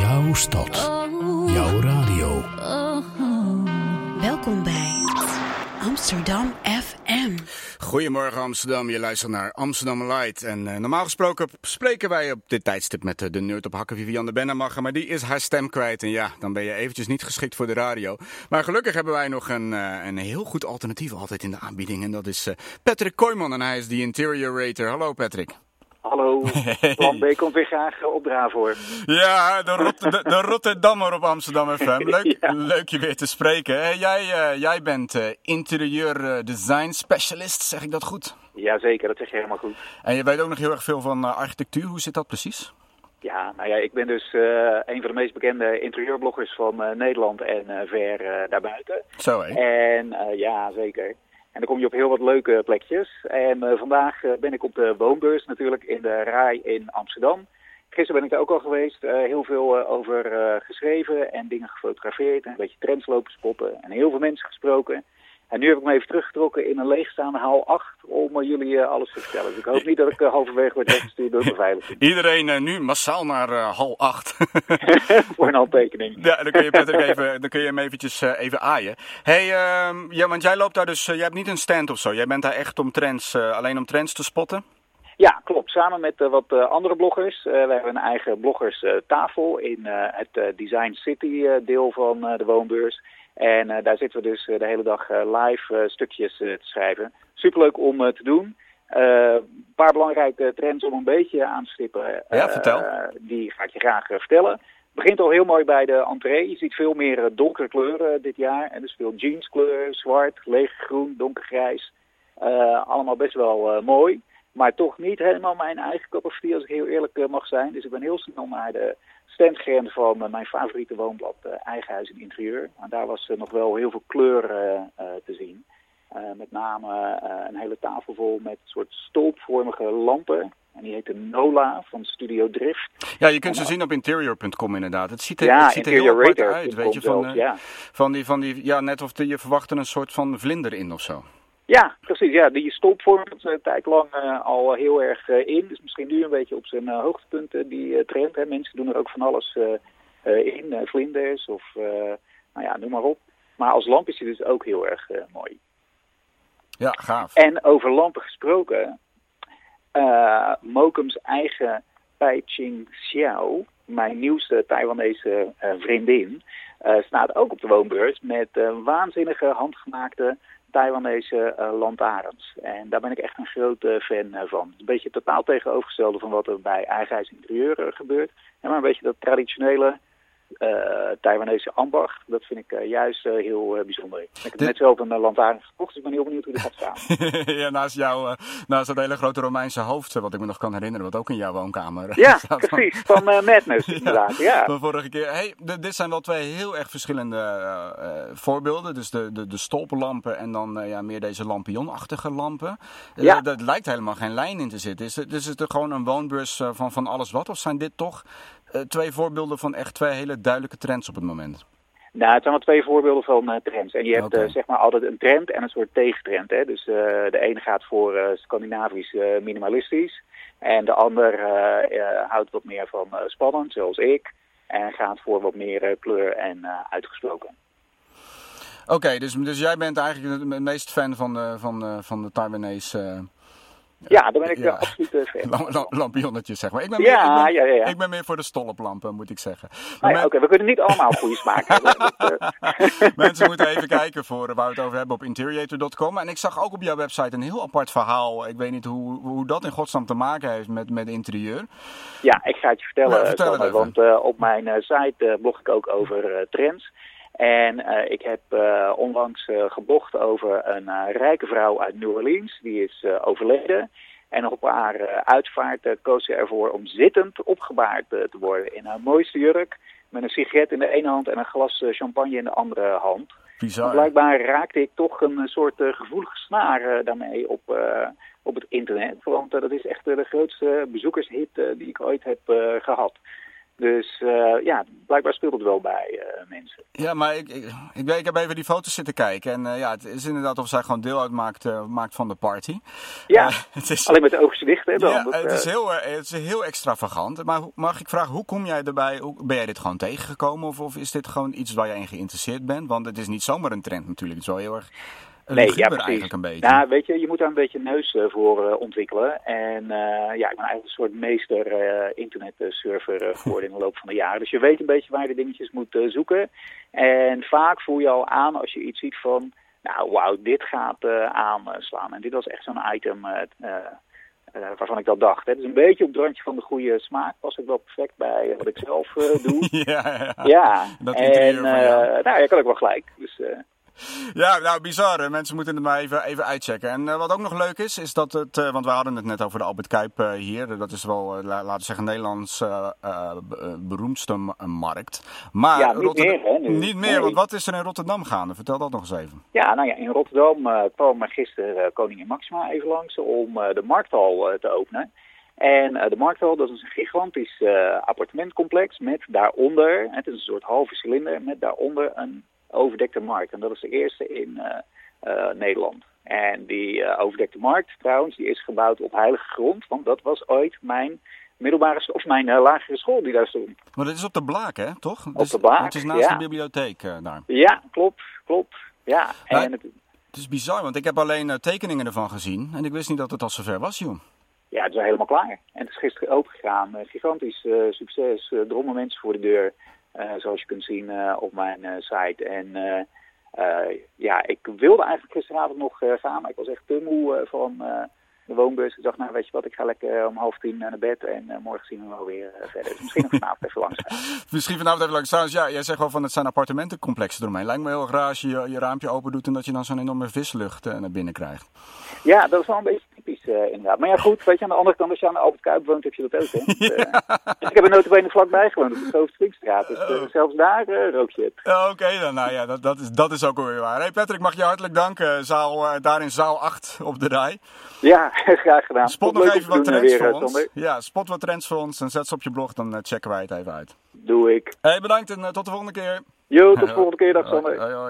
Jouw stad. Jouw radio. Welkom bij Amsterdam FM. Goedemorgen Amsterdam, je luistert naar Amsterdam Light. En normaal gesproken spreken wij op dit tijdstip met de nerd op hakken Vivianne Bennemacher. Maar die is haar stem kwijt en ja, dan ben je eventjes niet geschikt voor de radio. Maar gelukkig hebben wij nog een heel goed alternatief altijd in de aanbieding. En dat is Patrick Kooijman en hij is de Interior Rater. Hallo Patrick. Hallo, Plan B komt weer graag opdraven hoor. Ja, de Rotterdammer op Amsterdam FM. Leuk, ja. Leuk je weer te spreken. Hè? Jij bent interieur design specialist, zeg ik dat goed? Jazeker, dat zeg je helemaal goed. En je weet ook nog heel erg veel van architectuur. Hoe zit dat precies? Ja, nou ja, ik ben dus een van de meest bekende interieurbloggers van Nederland en ver daarbuiten. Zo hé. En ja, zeker. En dan kom je op heel wat leuke plekjes. En vandaag ben ik op de woonbeurs natuurlijk in de RAI in Amsterdam. Gisteren ben ik daar ook al geweest. Heel veel over geschreven en dingen gefotografeerd. En een beetje trends lopen spotten. En heel veel mensen gesproken. En nu heb ik me even teruggetrokken in een leegstaande hal 8 om jullie alles te vertellen. Dus ik hoop niet dat ik halverwege word weggestuurd door de beveiliging. Iedereen nu massaal naar hal 8. Voor een handtekening. Ja, dan kun je Patrick dan kun je hem eventjes even aaien. Hey, ja, want jij loopt daar dus, jij hebt niet een stand of zo. Jij bent daar echt om trends, alleen om trends te spotten? Ja, klopt. Samen met wat andere bloggers. We hebben een eigen bloggerstafel in het Design City deel van de woonbeurs. En daar zitten we dus de hele dag live stukjes te schrijven. Superleuk om te doen. Een paar belangrijke trends om een beetje aan te stippen. Ja, vertel. Die ga ik je graag vertellen. Het begint al heel mooi bij de entree. Je ziet veel meer donkere kleuren dit jaar. En dus veel jeanskleur, zwart, leeggroen, donkergrijs. Allemaal best wel mooi. Maar toch niet helemaal mijn eigen cup of tea, als ik heel eerlijk mag zijn. Dus ik ben heel snel naar de stand gerend van mijn favoriete woonblad, Eigen Huis en Interieur. En daar was nog wel heel veel kleur te zien. Met name een hele tafel vol met soort stolpvormige lampen. En die heette Nola van Studio Drift. Ja, je kunt ze zien op interior.com inderdaad. Het ziet er heel apart uit, weet je. Van die, ja, net of je verwacht er een soort van vlinder in of zo. Ja, precies. Ja, die stolpvorm is een tijd lang al heel erg in. Dus misschien nu een beetje op zijn hoogtepunt die trend. Hè. Mensen doen er ook van alles in. Vlinders of nou ja, noem maar op. Maar als lamp is hij dus ook heel erg mooi. Ja, gaaf. En over lampen gesproken. Mokums eigen Pai Ching Xiao, mijn nieuwste Taiwanese vriendin, staat ook op de woonbeurs met waanzinnige handgemaakte Taiwanese lantaarns. En daar ben ik echt een grote fan van. Een beetje totaal tegenovergestelde van wat er bij Eigen Huis Interieur gebeurt. En maar een beetje dat traditionele Taiwanese ambacht. Dat vind ik juist heel bijzonder. Ik heb net zelf een lantaarn gekocht, dus ik ben heel benieuwd hoe die gaat staan. Ja, naast dat hele grote Romeinse hoofd, wat ik me nog kan herinneren, wat ook in jouw woonkamer ja, precies. Van Madness inderdaad. Ja. Van vorige keer. Hey, dit zijn wel twee heel erg verschillende voorbeelden. Dus de stolpenlampen en dan meer deze lampionachtige lampen. Ja. Dat lijkt helemaal geen lijn in te zitten. Is het er gewoon een woonbeurs van alles wat? Of zijn dit toch twee voorbeelden van echt twee hele duidelijke trends op het moment? Nou, het zijn wel twee voorbeelden van trends. En je hebt zeg maar altijd een trend en een soort tegentrend. Hè? Dus de ene gaat voor Scandinavisch minimalistisch. En de ander houdt wat meer van spannend, zoals ik. En gaat voor wat meer kleur en uitgesproken. Oké, dus jij bent eigenlijk het meest fan van de Taiwanese... Ja, daar ben ik absoluut fan. Lampionnetjes, zeg maar. Ik ben meer voor de stolplampen, moet ik zeggen. Oké, we kunnen niet allemaal goede smaak hebben. Mensen moeten even kijken voor waar we het over hebben op interior.com. En ik zag ook op jouw website een heel apart verhaal. Ik weet niet hoe dat in godsnaam te maken heeft met interieur. Ja, ik ga het je vertellen. Vertel het even. Want op mijn site blog ik ook over trends. En ik heb onlangs geblogd over een rijke vrouw uit New Orleans. Die is overleden. En op haar uitvaart koos ze ervoor om zittend opgebaard te worden. In haar mooiste jurk. Met een sigaret in de ene hand en een glas champagne in de andere hand. Bizar. Blijkbaar raakte ik toch een soort gevoelige snaar daarmee op het internet. Want dat is echt de grootste bezoekershit die ik ooit heb gehad. Dus blijkbaar speelt het wel bij mensen. Ja, maar ik heb even die foto's zitten kijken. En het is inderdaad of zij gewoon deel uitmaakt maakt van de party. Ja, alleen met de oogjes dicht. Hè, dan. Ja, het is heel extravagant. Maar mag ik vragen, hoe kom jij erbij? Ben jij dit gewoon tegengekomen? Of is dit gewoon iets waar jij in geïnteresseerd bent? Want het is niet zomaar een trend natuurlijk. Het is wel heel erg... eigenlijk een beetje. Ja, weet je moet daar een beetje neus voor ontwikkelen. En ik ben eigenlijk een soort meester internetsurfer geworden in de loop van de jaren. Dus je weet een beetje waar je de dingetjes moet zoeken. En vaak voel je al aan als je iets ziet van, nou wauw, dit gaat aanslaan. En dit was echt zo'n item waarvan ik dat dacht. Het is een beetje op het randje van de goede smaak. Past ook wel perfect bij wat ik zelf doe. Ja, dat interieur van jou. Je kan ook wel gelijk. Dus... Ja, nou bizar. Mensen moeten het maar even uitchecken. En wat ook nog leuk is dat het... want we hadden het net over de Albert Kuip hier. Dat is wel, laten we zeggen, Nederlands beroemdste markt. Maar ja, niet meer, hè, nu. Niet meer, want wat is er in Rotterdam gaande? Vertel dat nog eens even. Ja, in Rotterdam kwam gisteren koningin Maxima even langs om de markthal te openen. En de markthal, dat is een gigantisch appartementcomplex met daaronder... Het is een soort halve cilinder met daaronder een overdekte markt. En dat is de eerste in Nederland. En die overdekte markt trouwens, die is gebouwd op heilige grond. Want dat was ooit mijn lagere school die daar stond. Maar dat is op de Blaak, hè, toch? Op de Blaak, het is naast de bibliotheek daar. Ja, klopt. Ja. En het is bizar, want ik heb alleen tekeningen ervan gezien. En ik wist niet dat het al zover was, joh. Ja, het is helemaal klaar. En het is gisteren opengegaan. Gigantisch succes. Drommen mensen voor de deur. Zoals je kunt zien op mijn site. En ik wilde eigenlijk gisteravond nog gaan, maar ik was echt te moe van de woonbus. Ik dacht, nou weet je wat, ik ga lekker om 9:30 naar bed en morgen zien we wel weer verder. Dus misschien nog vanavond even langs gaan. Misschien vanavond even langs. Trouwens, ja, jij zegt wel van het zijn appartementencomplexen eromheen. Lijkt me heel erg raar als je je raampje open doet en dat je dan zo'n enorme vislucht naar binnen krijgt. Ja, dat is wel een beetje typisch inderdaad. Maar ja goed, weet je, aan de andere kant als je aan de Albert Kuip woont heb je dat ook. Hè? Dus ik heb er nota bene vlakbij gewoond op de Hoofdstreekstraat. Dus zelfs daar rook je het. Oké, dan nou ja, dat is ook alweer waar. Hey Patrick, mag je hartelijk danken. Daar in zaal 8 op de rij. Ja, graag gedaan. Spot nog even wat trends voor ons. Ja, spot wat trends voor ons en zet ze op je blog, dan checken wij het even uit. Doe ik. Hey, bedankt en tot de volgende keer. Jo, tot de volgende keer. Dag Sander.